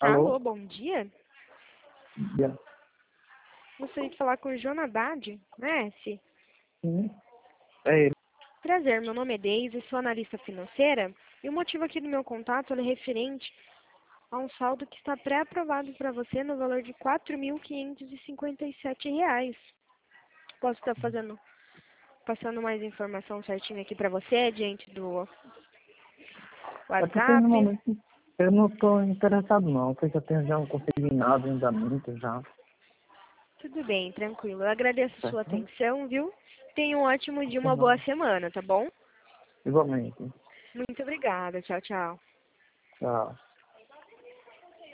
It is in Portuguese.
Alô? Alô, bom dia. Yeah. Gostaria de falar com o Jonadad, conhece? Sim. É ele. Prazer, meu nome é Deise, sou analista financeira e o motivo aqui do meu contato é referente a um saldo que está pré-aprovado para você no valor de R$ 4.557. Posso estar passando mais informação certinha aqui para você, diante do É porque no WhatsApp? momento eu não estou interessado não, porque eu tenho já um consignado, um andamento já. Tudo bem, tranquilo. Eu agradeço a sua Certo? atenção, viu? Tenha um ótimo dia, uma boa Não. semana, tá bom? Igualmente. Muito obrigada. Tchau, tchau. Tchau.